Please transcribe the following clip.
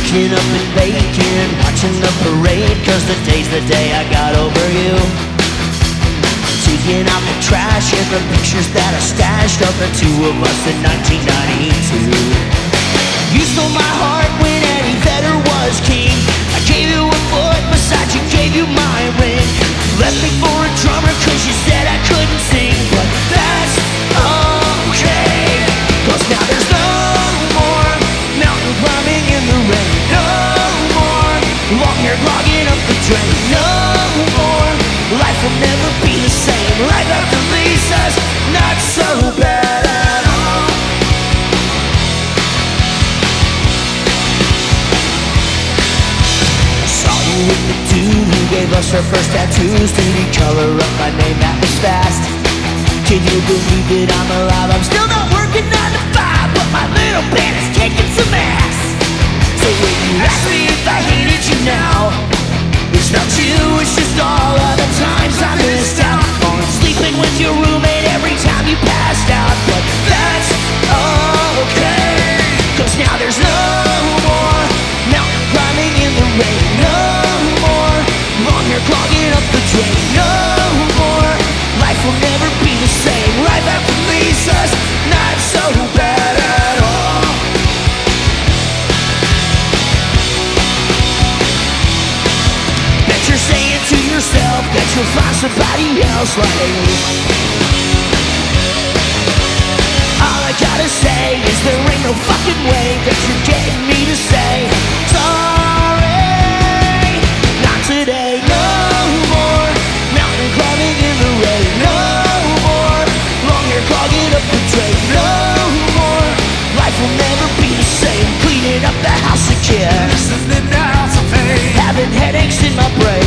Waking up and baking, watching the parade, 'cause today's the day I got over you. Taking out the trash and the pictures that I stashed of the two of us in 1992. You stole my heart when Eddie Vedder was king. I gave you a foot, besides you gave you my ring. Left me for a drummer 'cause you said I couldn't sing. But that's okay, 'cause now there's no more mountain climbing in the rain. No more long hair clogging up the drain. No more, life will never be the same. Life after Lisa's not so bad at all. I saw you with the dude who gave us our first tattoos. Did he color up my name? That was fast. Can you believe that I'm alive? I'm still not working 9 to 5, but my little band is kicking some ass. So when you ask me if I hated you now, it's not you, it's just all of the times I missed out on sleeping with your roommate every time you passed out. But that's okay, 'cause now there's no more mountain climbing in the rain. No more long hair clogging up the drain. No more, life will never be the same. Life after Lisa's not so bad at all. Bet you're saying to yourself that you'll find somebody else like me. All I gotta say is there ain't no fucking way that you're getting me to say sorry. Not today. No more mountain climbing in the rain. No more long hair clogging up the drain. No more, life will never be the same. Cleaning up the house again, Listening now to pain, having headaches in my brain.